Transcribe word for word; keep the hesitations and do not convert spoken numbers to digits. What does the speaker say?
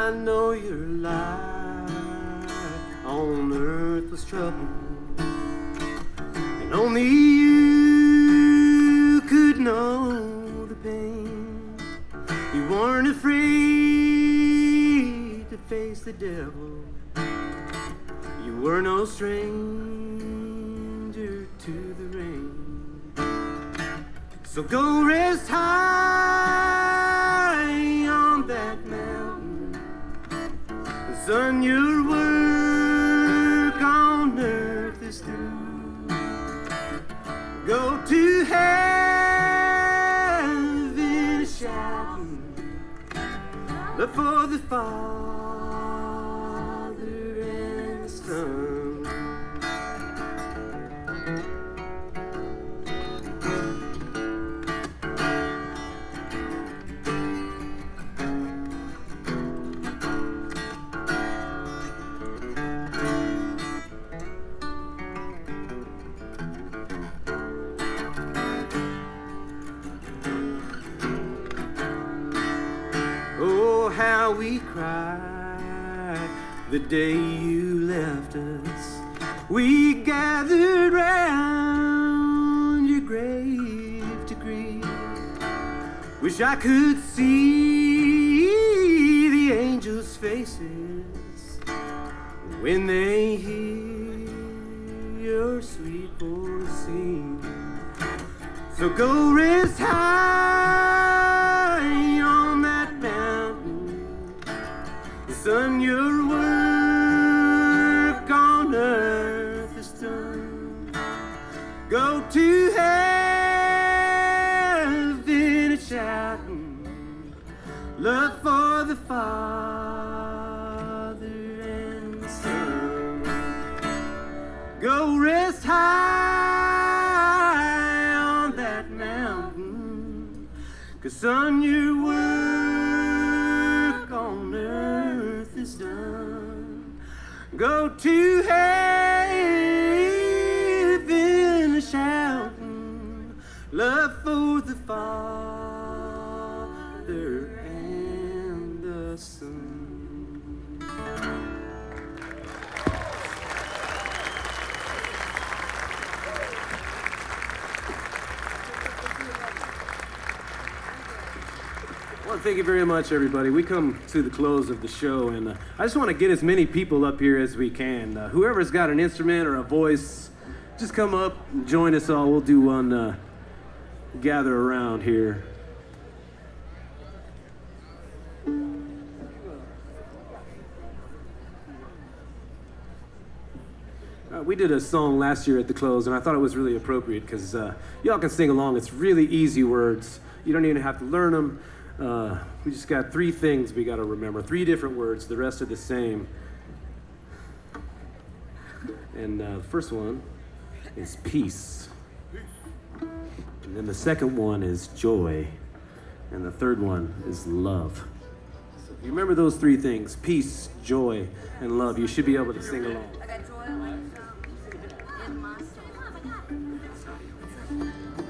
I know your life on earth was trouble, and only you could know the pain. You weren't afraid to face the devil. You were no stranger to the rain. So go rest high on that mountain, son, your work on earth is through. Go to heaven shouting, look for the Father and the Son. How we cried the day you left us. We gathered round your grave to grieve. Wish I could see the angels' faces when they hear your sweet voice sing. So go rest high on that mountain, son, your work on earth is done. Go to heaven and shouting, love for the Father and the Son. Go rest high on that mountain, 'cause son, your work on earth is done. Go to heaven shouting, love for the Father and the Son. Well, thank you very much, everybody. We come to the close of the show, and uh, I just want to get as many people up here as we can. Uh, whoever's got an instrument or a voice, just come up and join us all. We'll do one uh, gather around here. Uh, we did a song last year at the close, and I thought it was really appropriate because uh, y'all can sing along. It's really easy words. You don't even have to learn them. Uh, we just got three things we got to remember, three different words. The rest are the same. And uh, the first one is peace. And then the second one is joy. And the third one is love. So if you remember those three things, peace, joy, and love, you should be able to sing along. I got joy like in my soul.